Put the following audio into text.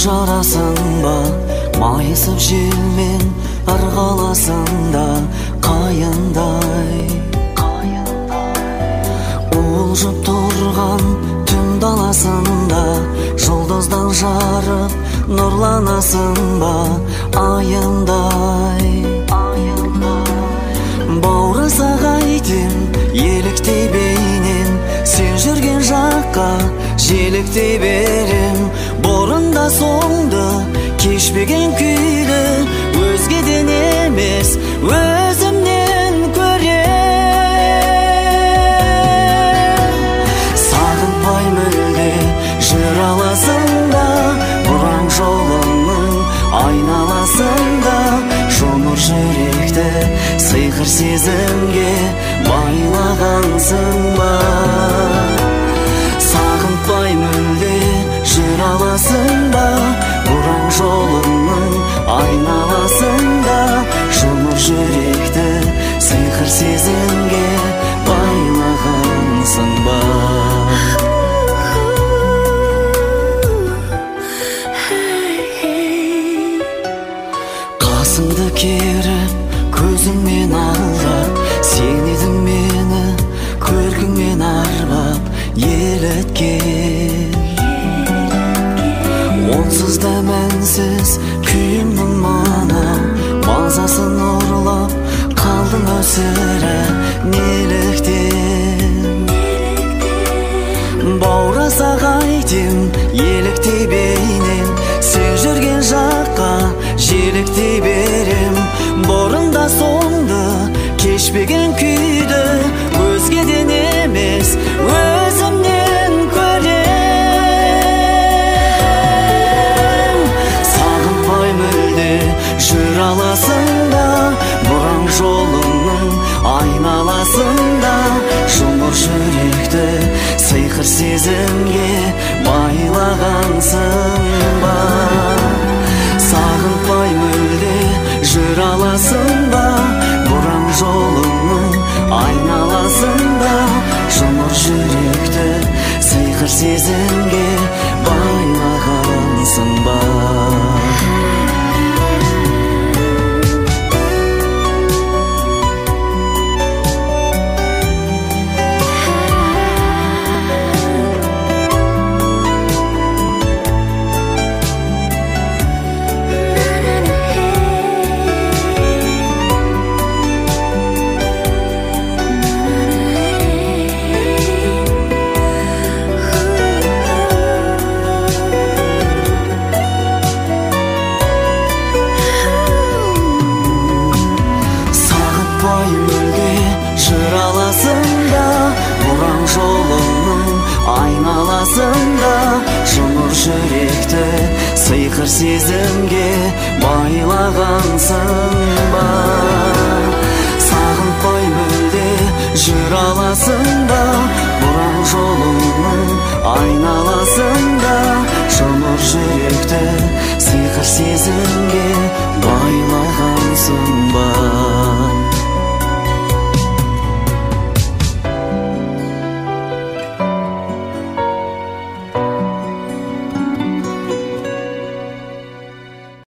жарасың ба, майысып желмен ырғаласында қайындай. Олжып тұрған түн даласында жұлдыздан жарып нұрланасың ба, айындай. Баурасақ айтем еліктей бейнен, сен жүрген жаққа желіктей берем. Бұрында соңды кешпеген күйлі, өзгеден емес өзімнен көрем. Сағынбай мүлде жүр аласында, бұраң жолыңның айналасында. Жұмыр жүректі сиқыр сезімге байлағансың ба. Сағынбай мүлде жүр аласың ба, бұраң жолыңның айналасында. Жұмыр жүректі сиқыр сезімге байлағансың ба. Қасыңды керіп көзіңмен алдап, сен едің мені көркіңмен арбап еліткен. Онсыз да мәнсіз күйімнің мынау, мазасын ұрлап қалдың өсірі неліктен. Баурасақ айтем еліктей бейнен, сен жүрген жаққа желіктей берем. Бұрында соңды кешпеген күйді, өзгеден емес өзімнен көрем. Сағынбай мүлде жүр аласында, бұраң жолыңның айналасында. Жұмыр жүректі сиқыр сезімге байлағансың ба. Сағынбай мүлде жүр аласың ба, бұраң жолыңның айналасында. Жұмыр жүректі сиқыр сезімге байлағансың ба. Жүр аласында, бұраң жолыңның айналасында. Жұмыр жүректі сиқыр сезімге байлағансың